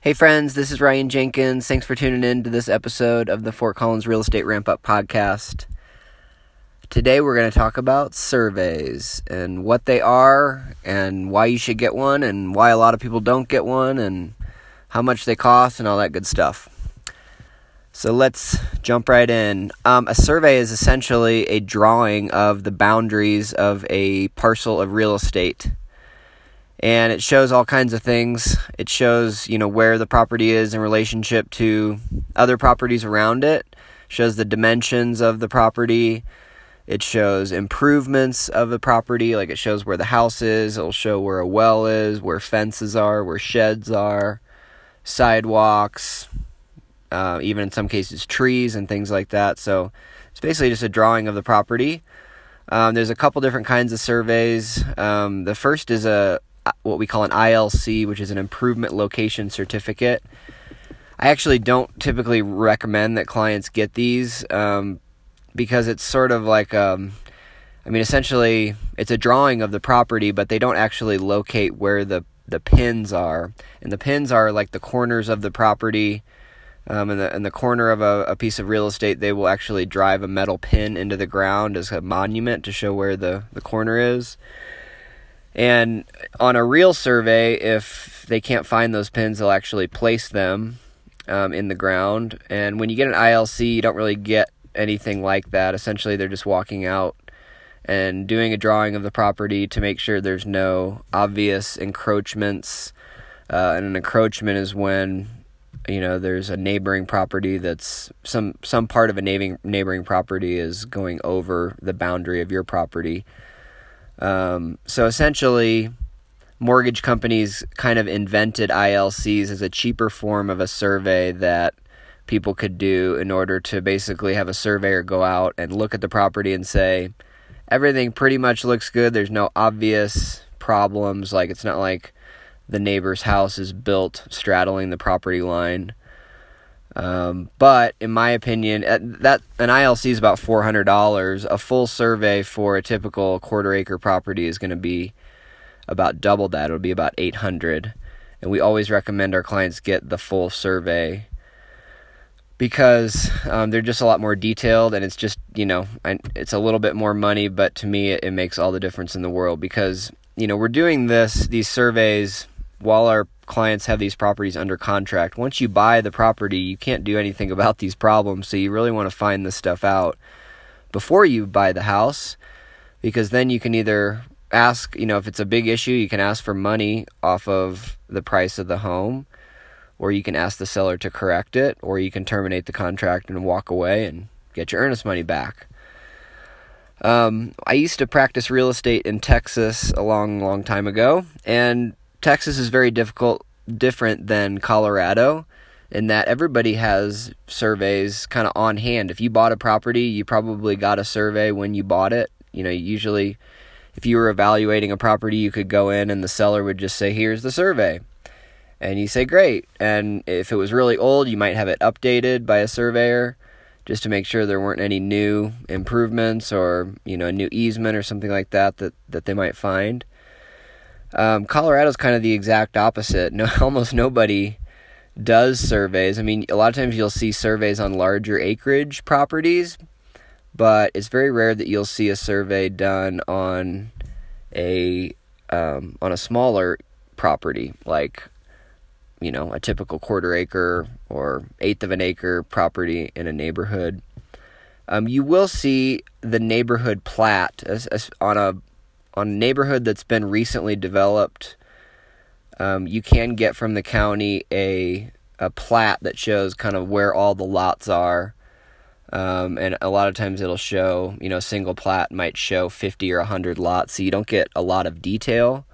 Hey friends, this is Ryan Jenkins. Thanks for tuning in to this episode of the Fort Collins Real Estate Ramp Up Podcast. Today we're going to talk about surveys and what they are and why you should get one and why a lot of people don't get one and how much they cost and all that good stuff. So let's jump right in. A survey is essentially a drawing of the boundaries of a parcel of real estate. And it shows all kinds of things. It shows, where the property is in relationship to other properties around it. It shows the dimensions of the property. It shows improvements of the property, like it shows where the house is. It'll show where a well is, where fences are, where sheds are, sidewalks, even in some cases trees and things like that. So it's basically just a drawing of the property. There's a couple different kinds of surveys. The first is what we call an ILC, which is an Improvement Location Certificate. I actually don't typically recommend that clients get these because it's sort of like, essentially it's a drawing of the property, but they don't actually locate where the pins are. And the pins are like the corners of the property. In the corner of a piece of real estate, they will actually drive a metal pin into the ground as a monument to show where the corner is. And on a real survey, if they can't find those pins, they'll actually place them in the ground. And when you get an ILC, you don't really get anything like that. Essentially, they're just walking out and doing a drawing of the property to make sure there's no obvious encroachments. And an encroachment is when, there's a neighboring property that's some part of a neighboring property is going over the boundary of your property. So essentially, mortgage companies kind of invented ILCs as a cheaper form of a survey that people could do in order to basically have a surveyor go out and look at the property and say, everything pretty much looks good. There's no obvious problems. Like, it's not like the neighbor's house is built straddling the property line. But in my opinion, that an ILC is about $400. A full survey for a typical quarter-acre property is going to be about double that. It'll be about $800. And we always recommend our clients get the full survey because they're just a lot more detailed, and it's just, it's a little bit more money, but to me it makes all the difference in the world because, we're doing these surveys while our clients have these properties under contract. Once you buy the property, you can't do anything about these problems, so you really want to find this stuff out before you buy the house, because then you can either ask, if it's a big issue, you can ask for money off of the price of the home, or you can ask the seller to correct it, or you can terminate the contract and walk away and get your earnest money back. I used to practice real estate in Texas a long time ago, and Texas is very different than Colorado in that everybody has surveys kind of on hand. If you bought a property, you probably got a survey when you bought it. Usually if you were evaluating a property, you could go in and the seller would just say, here's the survey. And you say, great. And if it was really old, you might have it updated by a surveyor just to make sure there weren't any new improvements or, a new easement or something like that they might find. Colorado's kind of the exact opposite. Almost nobody does surveys. A lot of times you'll see surveys on larger acreage properties, but it's very rare that you'll see a survey done on a smaller property, like, a typical quarter acre or eighth of an acre property in a neighborhood. You will see the neighborhood plat on a neighborhood that's been recently developed. You can get from the county a plat that shows kind of where all the lots are. And a lot of times it'll show, a single plat might show 50 or 100 lots. So you don't get a lot of detail.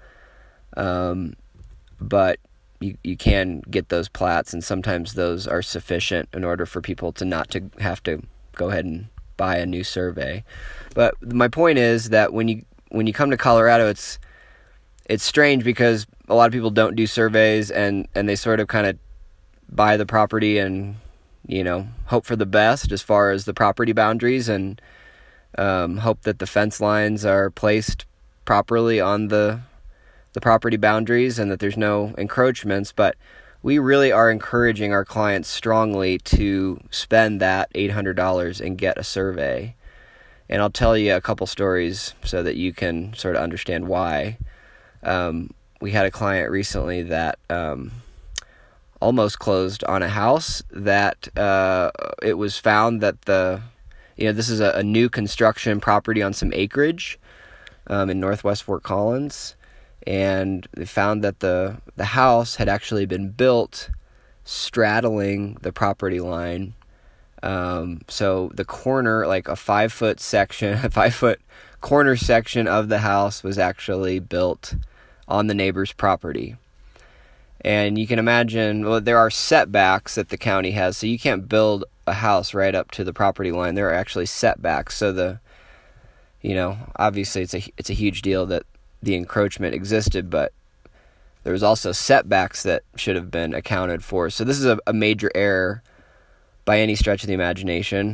But you can get those plats, and sometimes those are sufficient in order for people to not to have to go ahead and buy a new survey. But my point is that when you come to Colorado, it's strange because a lot of people don't do surveys and they sort of kind of buy the property and, hope for the best as far as the property boundaries and hope that the fence lines are placed properly on the property boundaries and that there's no encroachments. But we really are encouraging our clients strongly to spend that $800 and get a survey. And I'll tell you a couple stories so that you can sort of understand why. We had a client recently that almost closed on a house that it was found that this is a new construction property on some acreage in northwest Fort Collins. And they found that the house had actually been built straddling the property line. So the corner, like a 5-foot section, a 5-foot corner section of the house was actually built on the neighbor's property. And you can imagine, well, there are setbacks that the county has, so you can't build a house right up to the property line. There are actually setbacks. So obviously it's a huge deal that the encroachment existed, but there was also setbacks that should have been accounted for. So this is a major error by any stretch of the imagination.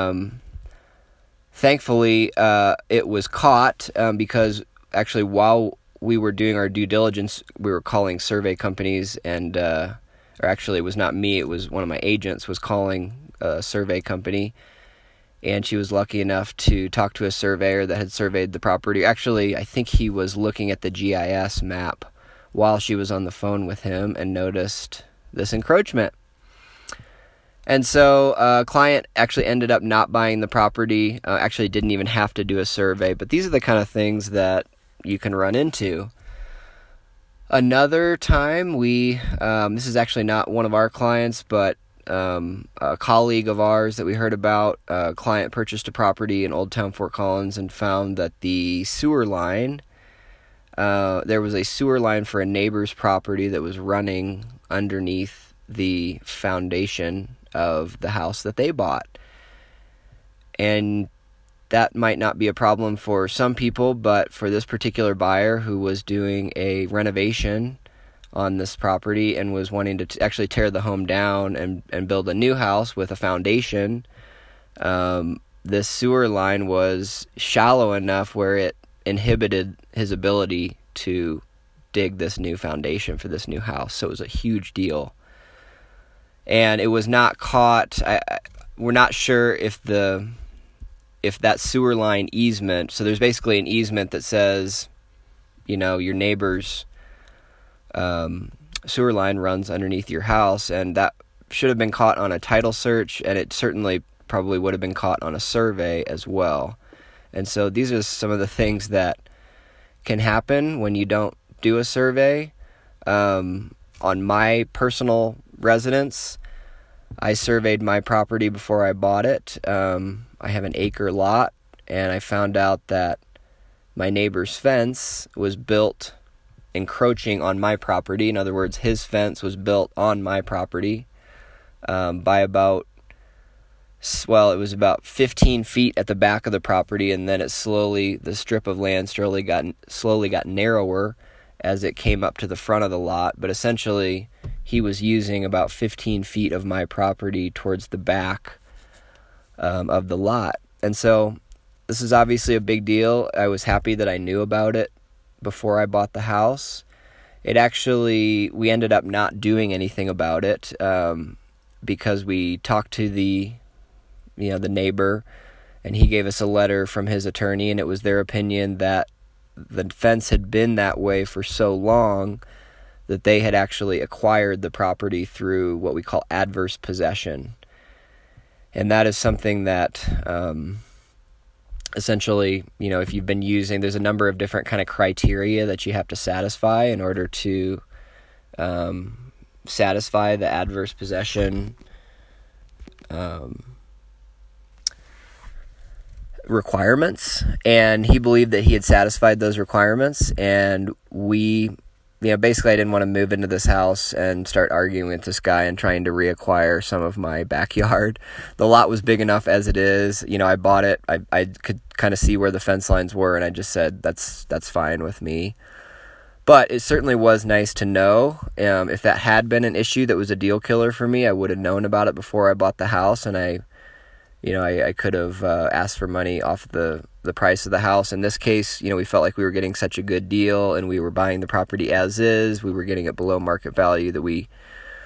Thankfully, it was caught because actually while we were doing our due diligence, we were calling survey companies, and or actually it was not me, it was one of my agents was calling a survey company. And she was lucky enough to talk to a surveyor that had surveyed the property. Actually, I think he was looking at the GIS map while she was on the phone with him and noticed this encroachment. And so a client actually ended up not buying the property, actually didn't even have to do a survey. But these are the kind of things that you can run into. Another time this is actually not one of our clients, but a colleague of ours that we heard about, a client purchased a property in Old Town Fort Collins and found that the sewer line, there was a sewer line for a neighbor's property that was running underneath the foundation of the house that they bought. And that might not be a problem for some people, but for this particular buyer who was doing a renovation on this property and was wanting to actually tear the home down and build a new house with a foundation, this sewer line was shallow enough where it inhibited his ability to dig this new foundation for this new house. So it was a huge deal. And it was not caught. We're not sure if that sewer line easement, so there's basically an easement that says, your neighbor's sewer line runs underneath your house, and that should have been caught on a title search, and it certainly probably would have been caught on a survey as well. And so these are some of the things that can happen when you don't do a survey. On my personal residence, I surveyed my property before I bought it. I have an acre lot, and I found out that my neighbor's fence was built encroaching on my property. In other words, his fence was built on my property by about 15 feet at the back of the property, and then the strip of land slowly got narrower as it came up to the front of the lot. But essentially, he was using about 15 feet of my property towards the back of the lot. And so this is obviously a big deal. I was happy that I knew about it before I bought the house. We ended up not doing anything about it because we talked to the neighbor, and he gave us a letter from his attorney, and it was their opinion that the fence had been that way for so long that they had actually acquired the property through what we call adverse possession. And that is something that essentially, if you've been using, there's a number of different kind of criteria that you have to satisfy in order to satisfy the adverse possession requirements. And he believed that he had satisfied those requirements, and basically I didn't want to move into this house and start arguing with this guy and trying to reacquire some of my backyard. The lot was big enough as it is. I bought it. I could kind of see where the fence lines were, and I just said, that's fine with me. But it certainly was nice to know. If that had been an issue that was a deal killer for me, I would have known about it before I bought the house, and I could have asked for money off the price of the house. In this case, we felt like we were getting such a good deal, and we were buying the property as is. We were getting it below market value that we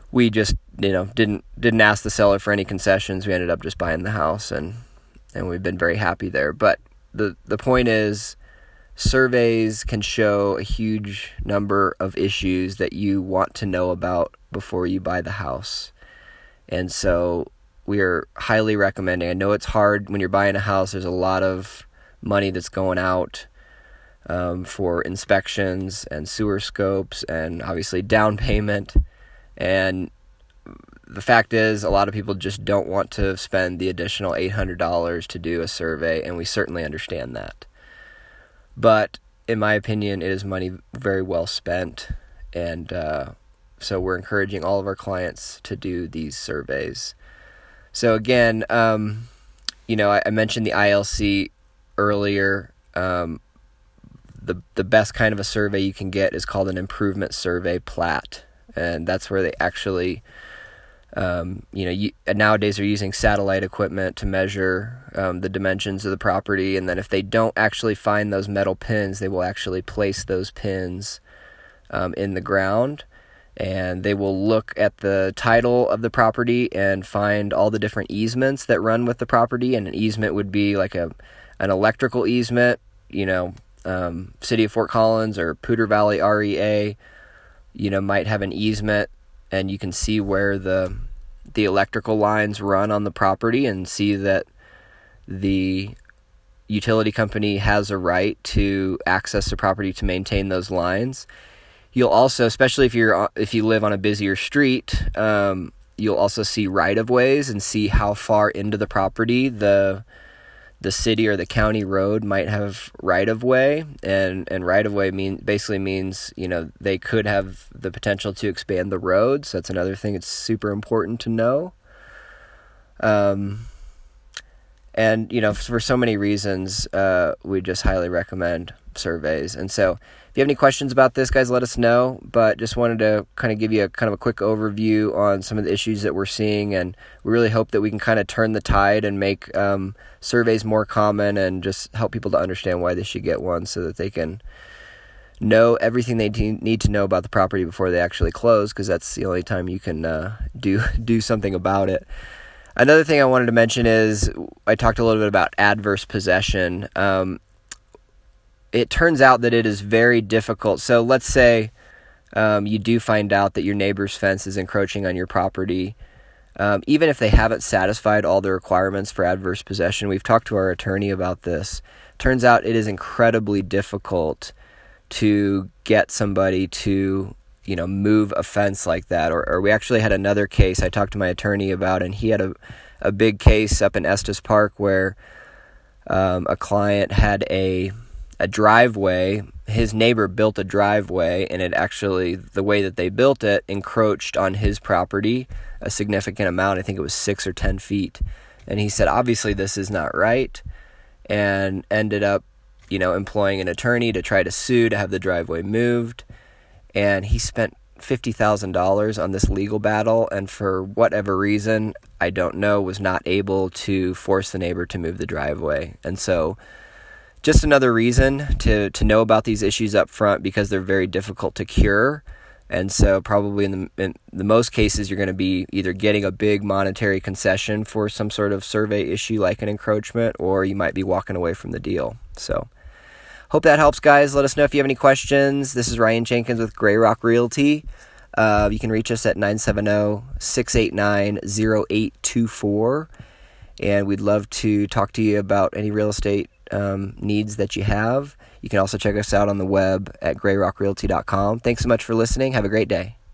we just, didn't ask the seller for any concessions. We ended up just buying the house, and we've been very happy there. But the point is, surveys can show a huge number of issues that you want to know about before you buy the house. And so we are highly recommending. I know it's hard when you're buying a house. There's a lot of money that's going out for inspections and sewer scopes and obviously down payment. And the fact is, a lot of people just don't want to spend the additional $800 to do a survey, and we certainly understand that. But in my opinion, it is money very well spent, and so we're encouraging all of our clients to do these surveys. So again, I mentioned the ILC earlier. The best kind of a survey you can get is called an improvement survey plat, and that's where they actually, nowadays they're using satellite equipment to measure the dimensions of the property, and then if they don't actually find those metal pins, they will actually place those pins in the ground, and they will look at the title of the property and find all the different easements that run with the property. And an easement would be like an electrical easement, City of Fort Collins or Poudre Valley REA, might have an easement, and you can see where the electrical lines run on the property and see that the utility company has a right to access the property to maintain those lines. You'll also, especially if you live on a busier street, you'll also see right-of-ways and see how far into the property the city or the county road might have right-of-way, and right-of-way basically means they could have the potential to expand the road. So that's another thing it's super important to know. And for so many reasons, we just highly recommend surveys. And so if you have any questions about this, guys, let us know. But just wanted to kind of give you a quick overview on some of the issues that we're seeing, and we really hope that we can kind of turn the tide and make surveys more common and just help people to understand why they should get one, so that they can know everything they need to know about the property before they actually close, because that's the only time you can do something about it. Another thing I wanted to mention is I talked a little bit about adverse possession. It turns out that it is very difficult. So let's say you do find out that your neighbor's fence is encroaching on your property. Even if they haven't satisfied all the requirements for adverse possession, we've talked to our attorney about this. Turns out it is incredibly difficult to get somebody to move a fence like that. Or we actually had another case I talked to my attorney about, and he had a big case up in Estes Park where a client had a driveway. His neighbor built a driveway, and it actually, the way that they built it, encroached on his property a significant amount. I think it was 6 or 10 feet. And he said, obviously this is not right, and ended up, employing an attorney to try to sue to have the driveway moved. And he spent $50,000 on this legal battle, and for whatever reason, I don't know, was not able to force the neighbor to move the driveway. And so just another reason to know about these issues up front, because they're very difficult to cure. And so probably in the most cases, you're going to be either getting a big monetary concession for some sort of survey issue like an encroachment, or you might be walking away from the deal. So hope that helps, guys. Let us know if you have any questions. This is Ryan Jenkins with Gray Rock Realty. You can reach us at 970-689-0824. And we'd love to talk to you about any real estate needs that you have. You can also check us out on the web at grayrockrealty.com. Thanks so much for listening. Have a great day.